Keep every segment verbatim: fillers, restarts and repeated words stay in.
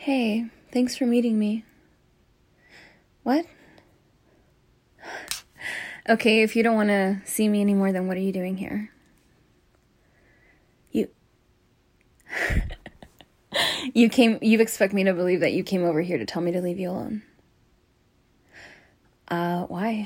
Hey, thanks for meeting me. What? Okay, if you don't want to see me anymore, then what are you doing here? You... you came... You expect me to believe that you came over here to tell me to leave you alone. Uh, why?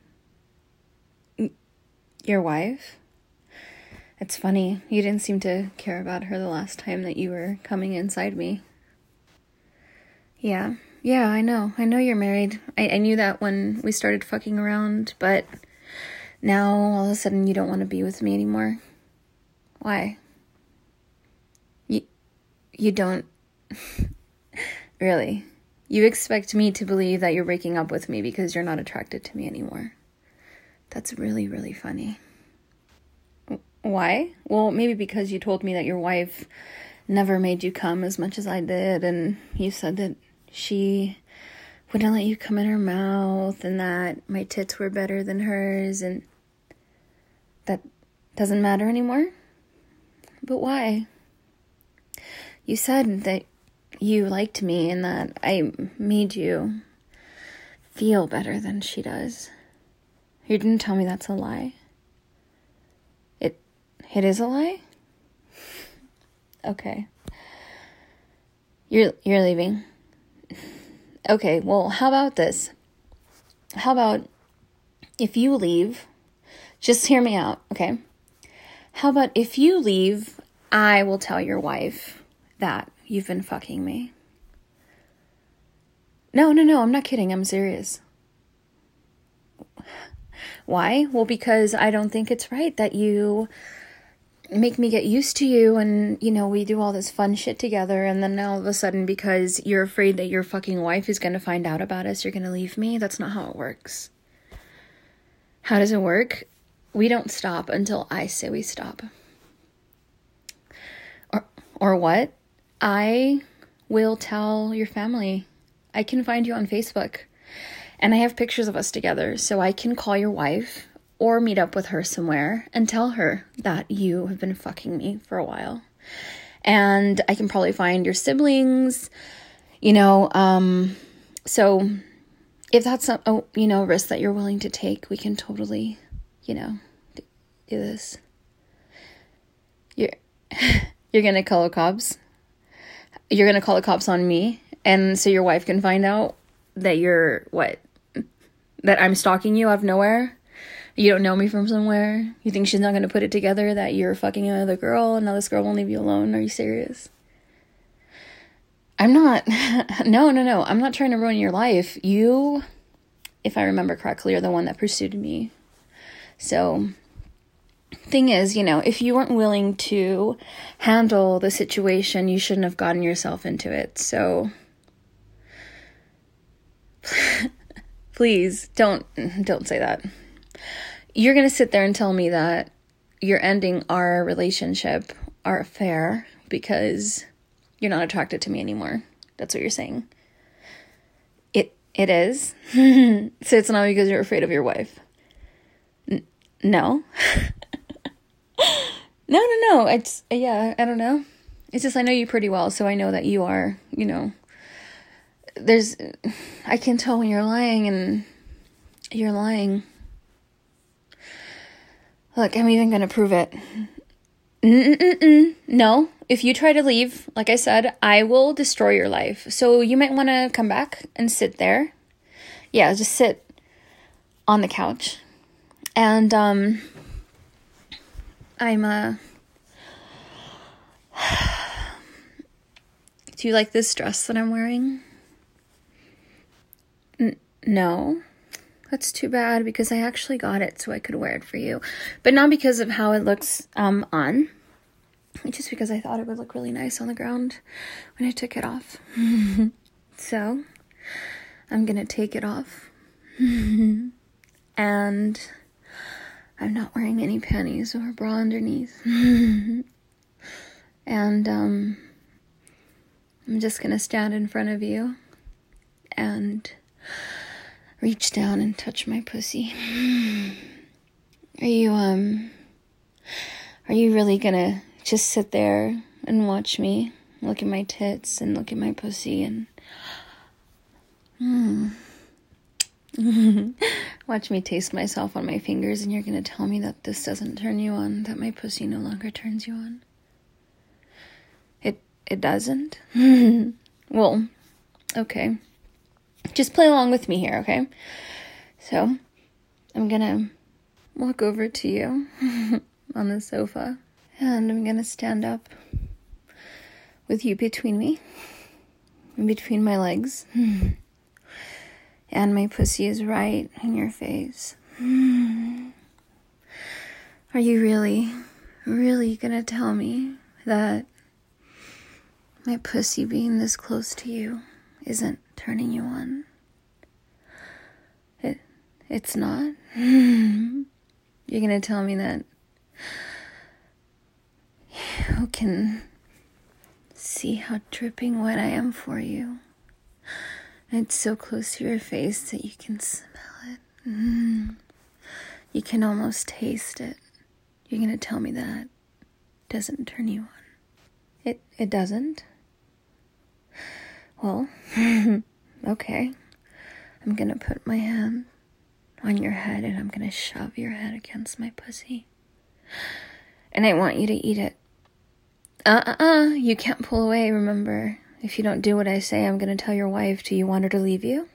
Your wife? It's funny. You didn't seem to care about her the last time that you were coming inside me. Yeah. Yeah, I know. I know you're married. I, I knew that when we started fucking around, but now all of a sudden you don't want to be with me anymore. Why? You, you don't... Really? You expect me to believe that you're breaking up with me because you're not attracted to me anymore. That's really, really funny. Why? Well, maybe because you told me that your wife never made you come as much as I did, and you said that she wouldn't let you come in her mouth, and that my tits were better than hers, and that doesn't matter anymore? But why? You said that you liked me and that I made you feel better than she does. You didn't tell me that's a lie. It, it is a lie? Okay. You're, you're leaving. Okay, well, how about this? How about if you leave, just hear me out, okay? How about if you leave, I will tell your wife that you've been fucking me. No, no, no, I'm not kidding. I'm serious. Why? Well, because I don't think it's right that you make me get used to you and, you know, we do all this fun shit together, and then all of a sudden, because you're afraid that your fucking wife is going to find out about us, you're going to leave me? That's not how it works. How does it work? We don't stop until I say we stop. Or, or what? I will tell your family. I can find you on Facebook. And I have pictures of us together, so I can call your wife or meet up with her somewhere and tell her that you have been fucking me for a while. And I can probably find your siblings, you know, um, so if that's a, a you know, risk that you're willing to take, we can totally, you know, do this. You're, you're gonna call the cops? You're gonna call the cops on me, and so your wife can find out that you're, what? That I'm stalking you out of nowhere? You don't know me from somewhere? You think she's not going to put it together that you're fucking another girl and now this girl won't leave you alone? Are you serious? I'm not. No, no, no. I'm not trying to ruin your life. You, if I remember correctly, are the one that pursued me. So, thing is, you know, if you weren't willing to handle the situation, you shouldn't have gotten yourself into it. So, please don't, don't say that. You're going to sit there and tell me that you're ending our relationship, our affair, because you're not attracted to me anymore. That's what you're saying. It It is? So it's not because you're afraid of your wife? N- no? No, no, no. It's, yeah, I don't know. It's just I know you pretty well, so I know that you are, you know, there's, I can tell when you're lying, and you're lying. Look, I'm even going to prove it. Mm-mm-mm-mm. No, if you try to leave, like I said, I will destroy your life. So you might want to come back and sit there. Yeah, just sit on the couch. And, um, I'm, uh, do you like this dress that I'm wearing? N- no. That's too bad, because I actually got it so I could wear it for you. But not because of how it looks um, on. Just because I thought it would look really nice on the ground when I took it off. So, I'm going to take it off. And I'm not wearing any panties or bra underneath. And um, I'm just going to stand in front of you and reach down and touch my pussy. Are you, um, are you really gonna just sit there and watch me look at my tits and look at my pussy and mm. Watch me taste myself on my fingers, and you're gonna tell me that this doesn't turn you on, that my pussy no longer turns you on. It it doesn't? Well, okay. Just play along with me here, okay? So, I'm gonna walk over to you on the sofa, and I'm gonna stand up with you between me, in between my legs. And my pussy is right in your face. Are you really, really gonna tell me that my pussy being this close to you isn't turning you on? It, it's not? You're gonna tell me that you can see how dripping wet I am for you. It's so close to your face that you can smell it. Mm. You can almost taste it. You're gonna tell me that doesn't turn you on. It it doesn't? Well, okay. I'm gonna put my hand on your head and I'm gonna shove your head against my pussy. And I want you to eat it. Uh-uh-uh, you can't pull away, remember. If you don't do what I say, I'm going to tell your wife. Do you want her to leave you?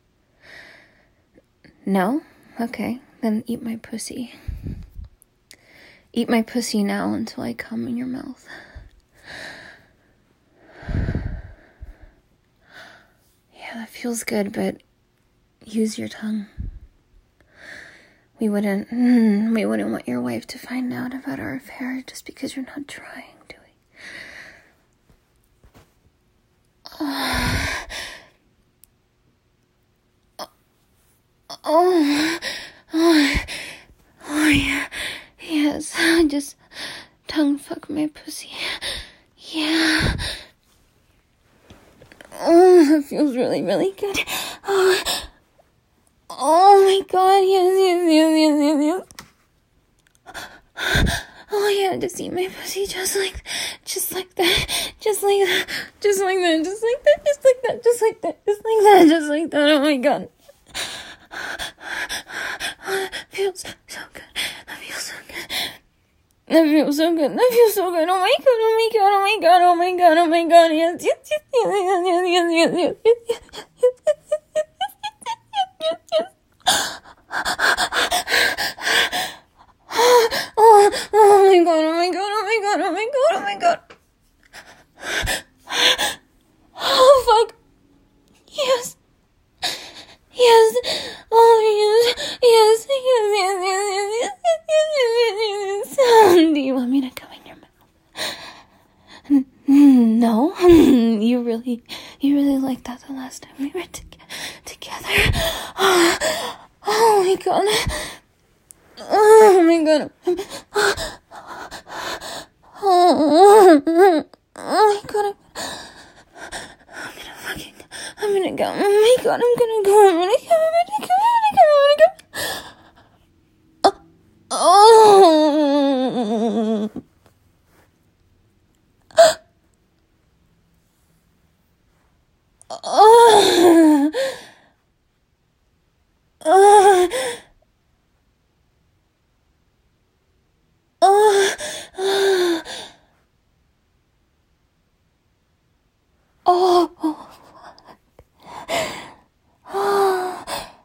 No? Okay, then eat my pussy. Eat my pussy now until I come in your mouth. Yeah, that feels good, but use your tongue. We wouldn't, mm, we wouldn't want your wife to find out about our affair just because you're not trying. Oh, oh, oh, oh, yeah, yes, just tongue fuck my pussy, yeah, oh, that feels really, really good, oh, oh my god, yes, yes, yes, yes, yes, yes. Oh yeah, just eat my pussy just like, just like that, just like that, just like that, just like that, just like that, just like that, just like that, just like that, oh my god. Oh, that feels so good, that feels so good, that feels so good, that feels so good, oh my god, oh my god, oh my god, oh my god, oh my god, yes, yes, yes, yes, yes, yes, yes, yes, yes, yes, yes, yes, yes, yes, oh, oh my god, oh my god, oh my god, oh my god, oh my god. Oh fuck. Yes. Yes. Oh yes. Yes. Yes. Yes. Yes. Yes. Yes. Yes. Yes. Yes. Do you want me to come in your mouth? No. You really, you really liked that the last time we were to- together. Oh, oh my god. Oh my god. Oh, oh my god. I'm gonna fucking, I'm gonna go. Oh my god, I'm gonna go. I'm gonna go. I'm gonna go. I'm gonna go. I'm gonna go. Oh. Oh. Oh. Oh, oh, oh, oh.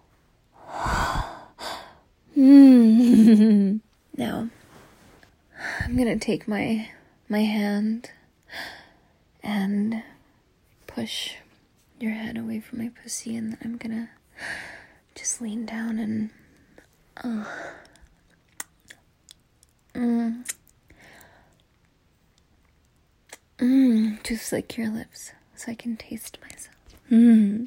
Mm. Now, I'm gonna take my my hand and push your head away from my pussy, and then I'm gonna just lean down and uh, mm, mm, just lick your lips so I can taste myself. Mm.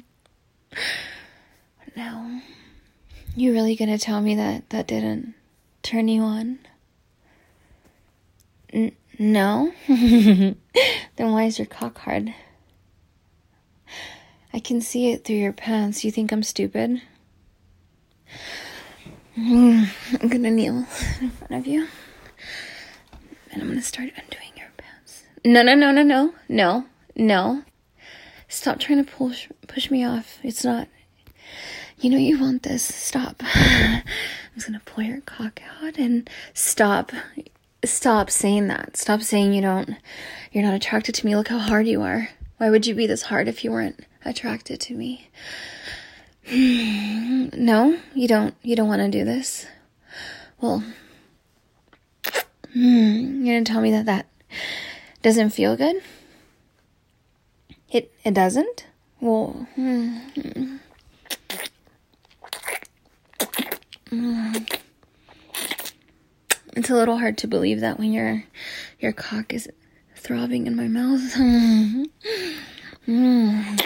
Now, you really gonna tell me that that didn't turn you on? N- no? Then why is your cock hard? I can see it through your pants. You think I'm stupid? Mm, I'm gonna kneel in front of you. And I'm gonna start undoing your pants. No, no, no, no, no, no, no. Stop trying to push, push me off. It's not, you know you want this. Stop. I'm just gonna pull your cock out and stop. Stop saying that. Stop saying you don't, you're not attracted to me. Look how hard you are. Why would you be this hard if you weren't attracted to me? No, you don't, you don't want to do this. Well, you're gonna tell me that that doesn't feel good? It, it doesn't? Well, mm, mm. It's a little hard to believe that when your your cock is throbbing in my mouth. Mm. Mm.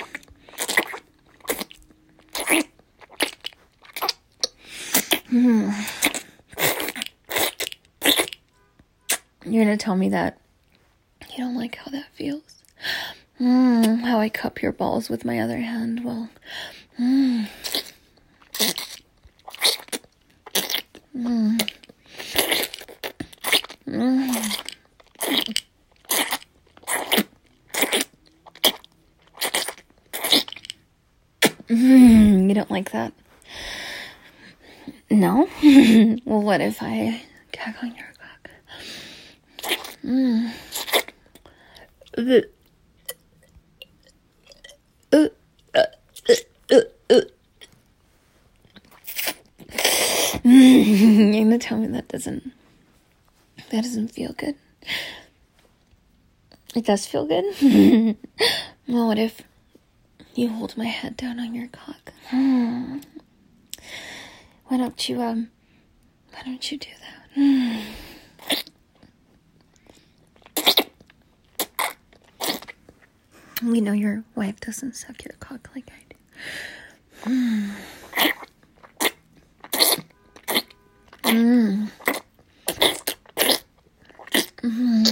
Mm. You're gonna tell me that you don't like how that feels. Mm, how I cup your balls with my other hand. Well, mm. Mm. Mm. Mm, you don't like that? No? Well, what if I gag on your cock? Mm. Uh, uh, uh, uh, uh. Mm, you're gonna tell me that doesn't that doesn't feel good? It does feel good? Well, what if you hold my head down on your cock? Hmm. Why don't you, um, why don't you do that? Hmm. We know your wife doesn't suck your cock like I do. Hmm. Hmm. Hmm.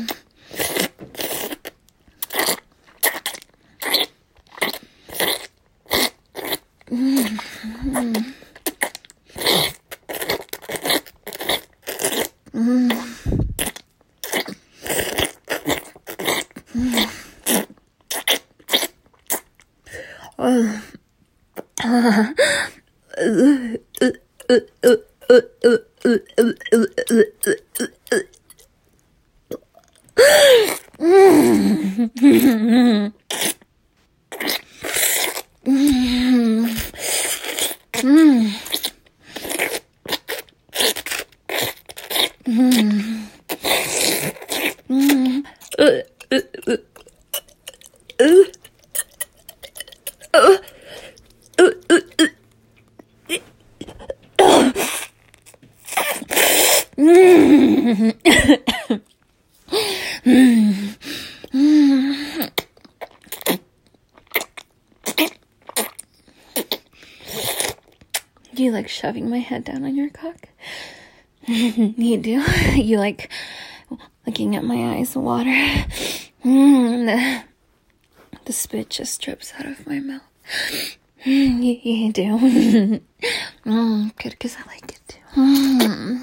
Do you like shoving my head down on your cock? You do? You like looking at my eyes water? Mm, the, the spit just drips out of my mouth. Mm, you, you do? Mm, good, because I like it too. Mm.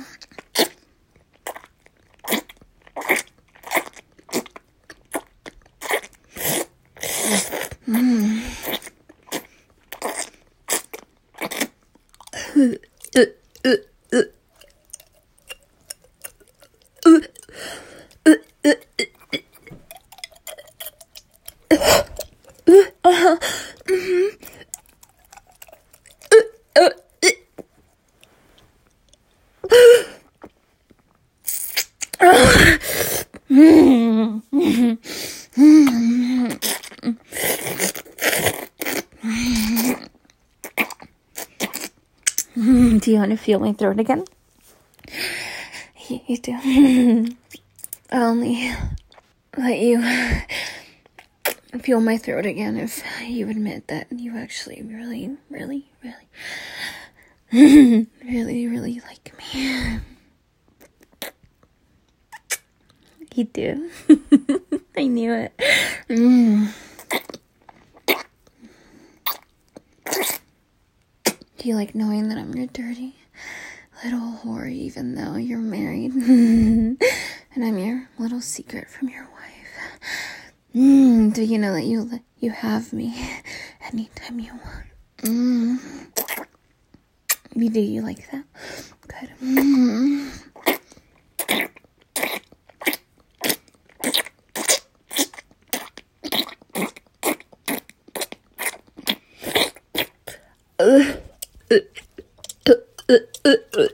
Mm. Uh, uh, uh, uh, uh, uh, uh, uh, mm-hmm. uh, uh, uh, mm, mm, mm, mm. Do you want to feel my throat again? You, you do. I'll only let you feel my throat again if you admit that you actually really, really, really, really, really like me. You do. I knew it. Mm. Do you like knowing that I'm your dirty little whore even though you're married? And I'm your little secret from your wife. Mm, do you know that you you have me anytime you want? Mm. You do you like that? Good. Mm. Uh, uh, uh, uh, uh, uh.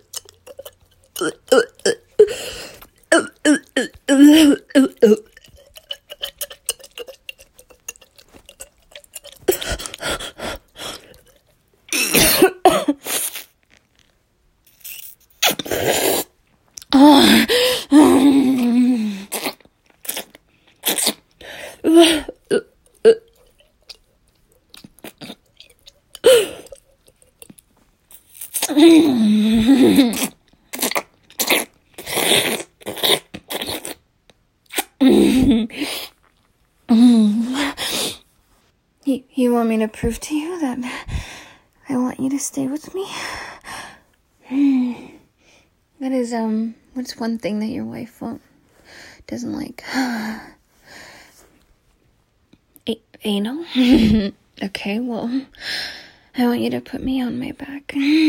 You, you want me to prove to you that I want you to stay with me? That is, um, what's one thing that your wife won't, doesn't like? A- anal? Okay, well, I want you to put me on my back.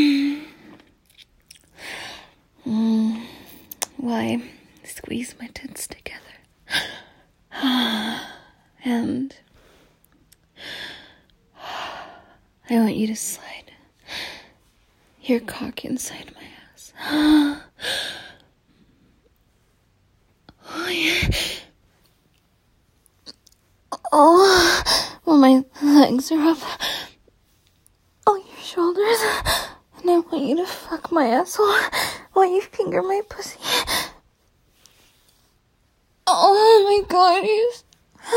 Mm. Why? Squeeze my tits together. And I want you to slide your cock inside my ass. Oh, yeah. Oh, well, my legs are up on your shoulders, and I want you to fuck my asshole while you finger my pussy. Oh my god, yes.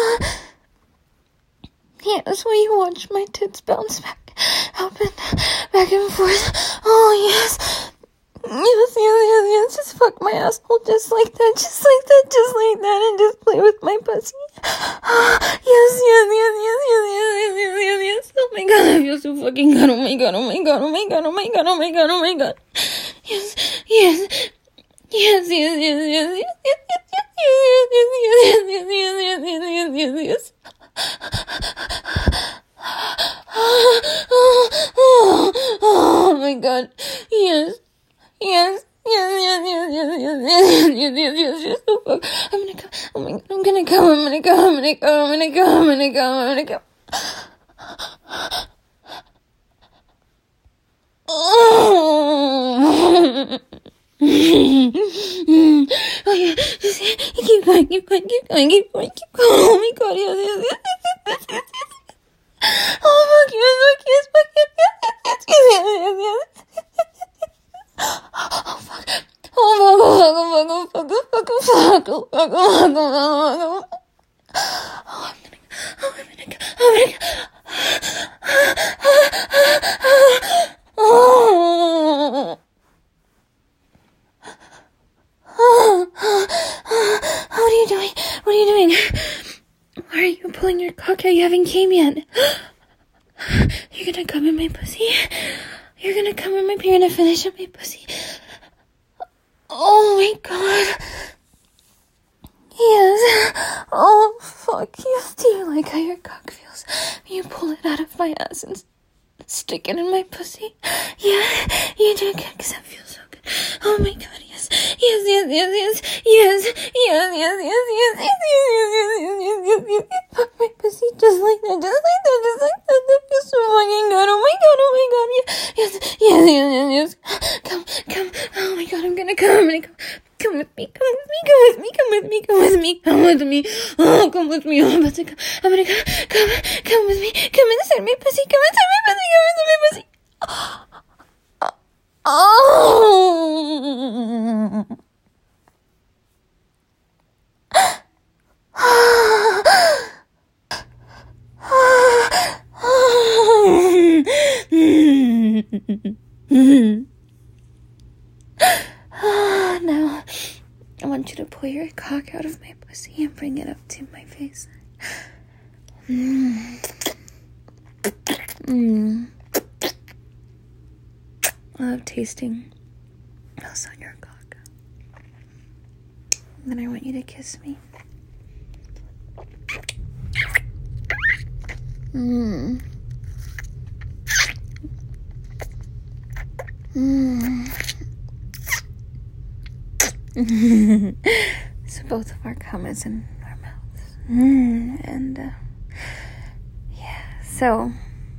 Yes, will you watch my tits bounce back, up and back and forth? Oh, yes. Yes, yes, yes, yes. Just fuck my asshole just like that, just like that, just like that, and just play with my pussy. Yes, yes, yes, yes, yes, yes, yes, yes, yes. Oh my god, I feel so fucking good. Oh my god, oh my god, oh my god, oh my god, oh my god, oh my god. Yes, yes. Yes, yes, yes, yes, yes, yes, yes, yes, yes, yes, yes, yes, yes, yes, yes, yes. Oh my god. Yes. Yes. Yes, yes, yes, yes, yes, yes, yes, yes, yes, yes. Oh fuck. I'm gonna come. Oh my god. I'm gonna come. I'm gonna come. I'm gonna come. I'm gonna come. I'm gonna come. I'm gonna come. Oh. Oh yeah, keep going, keep going, keep going, keep going, keep going. Oh my god, yes, yes, yes, yes, yes, yes, yes. Oh fuck yes, fuck yes, fuck yes, yes, yes, yes, yes, yes, yes. Oh fuck. Oh fuck, oh fuck, oh fuck, oh fuck, oh fuck, oh fuck, oh fuck, oh fuck, oh fuck, oh fuck, oh fuck. Oh, I'm gonna, oh, I'm gonna go, I'm gonna go. Oh. What are you doing? What are you doing? Why are you pulling your cock out? You haven't came yet. You're gonna come in my pussy. You're gonna come in my pussy. You're gonna finish up my pussy. Oh my god. Yes. Oh fuck. Yes. Do you like how your cock feels when you pull it out of my ass and stick it in my pussy? Yeah. You do good because that feels so good. Oh my god. Yes. Yes. Yes. Yes. Yes. Yes. Yes. Yes. Yes. Yes. Yes. Yes. Yes. Yes. Yes. Yes. Yes. Fuck my pussy just like that. Just like that. Just like that. That feels so fucking good. Oh my god. Oh my god. Yes. Yes. Yes. Yes. Yes. Yes. Come. Come. Oh my god. I'm gonna come. I'm gonna come. Come with me, come with me, come with me, come with me, come with me, come with me. Oh, come with me. Oh, I'm about to come. I'm gonna come, come, come with me. Come inside my pussy, come inside my pussy, come inside my pussy. Oh. Now, I want you to pull your cock out of my pussy and bring it up to my face. Mm. Mm. I love tasting what's on your cock. And then I want you to kiss me. Mm. Mm. So both of our cum is in our mouths. Mm. And, uh, yeah. So,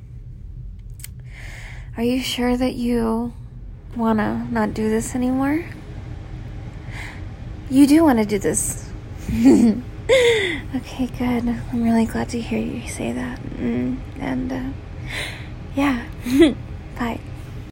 are you sure that you want to not do this anymore? You do want to do this. Okay, good. I'm really glad to hear you say that. Mm. And, uh, yeah. Bye.